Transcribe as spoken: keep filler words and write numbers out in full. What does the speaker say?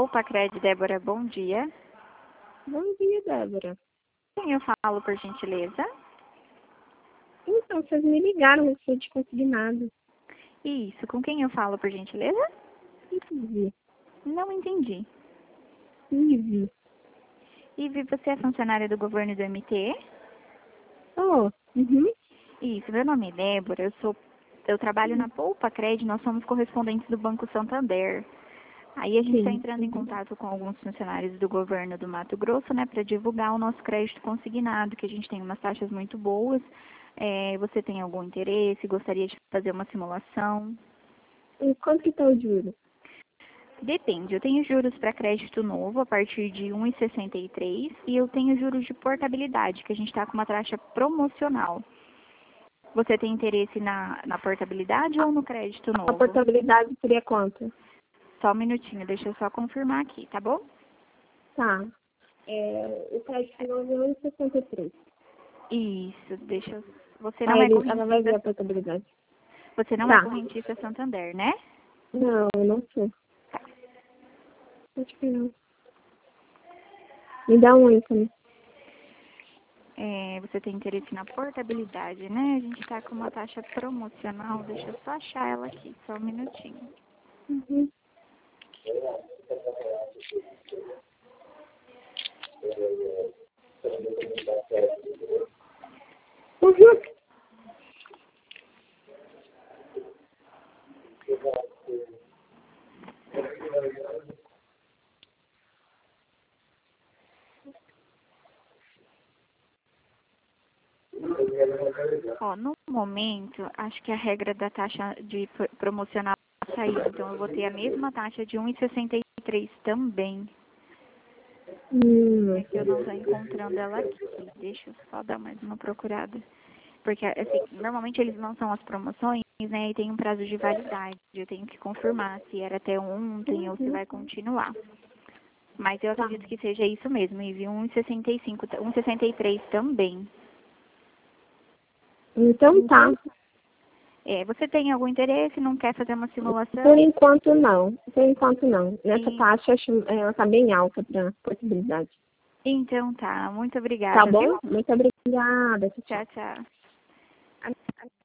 Poupa Cred, Débora, bom dia. Bom dia, Débora. Quem eu falo, por gentileza? Então, vocês me ligaram, eu sou de consignado. Isso, com quem eu falo, por gentileza? Ive. Não entendi. Ive. Ive, você é funcionária do governo do M T? Oh, uhum. Isso, meu nome é Débora, eu sou, eu trabalho na Poupa Cred, nós somos correspondentes do Banco Santander. Aí a gente está Sim. entrando em contato com alguns funcionários do governo do Mato Grosso, né, para divulgar o nosso crédito consignado, que a gente tem umas taxas muito boas. É, você tem algum interesse? Gostaria de fazer uma simulação? E quanto que tá o juro? Depende, eu tenho juros para crédito novo a partir de um vírgula sessenta e três e eu tenho juros de portabilidade, que a gente está com uma taxa promocional. Você tem interesse na, na portabilidade ou no crédito A novo? portabilidade seria quanto? Só um minutinho, deixa eu só confirmar aqui, tá bom? Tá. É, o crédito novo é um vírgula sessenta e três. Isso, deixa eu... Você não Aí é ele, ela vai ver correntista, a portabilidade. você não é Tá. correntista Santander, né? Não, eu não sou. Acho que não. Me dá um ícone. É, você tem interesse na portabilidade, né? A gente está com uma taxa promocional, deixa eu só achar ela aqui, só um minutinho. Uhum. Uhum. Ó, no momento, acho que a regra da taxa de pro- promocional saiu, então eu vou ter a mesma taxa de um vírgula sessenta e três também. Hum. É que eu não estou encontrando ela aqui. Deixa eu só dar mais uma procurada. Porque, assim, normalmente eles lançam as promoções, né, e tem um prazo de validade. Eu tenho que confirmar se era até ontem ou se vai continuar. Mas eu Tá. acredito que seja isso mesmo, e vi um vírgula sessenta e cinco, um vírgula sessenta e três também. Então tá. É, você tem algum interesse, não quer fazer uma simulação? Por enquanto não. Por enquanto não. Nessa E- taxa acho, ela tá bem alta para possibilidade. Então tá, muito Tá obrigada, bom? viu? Muito obrigada. Tchau. Tchau, tchau.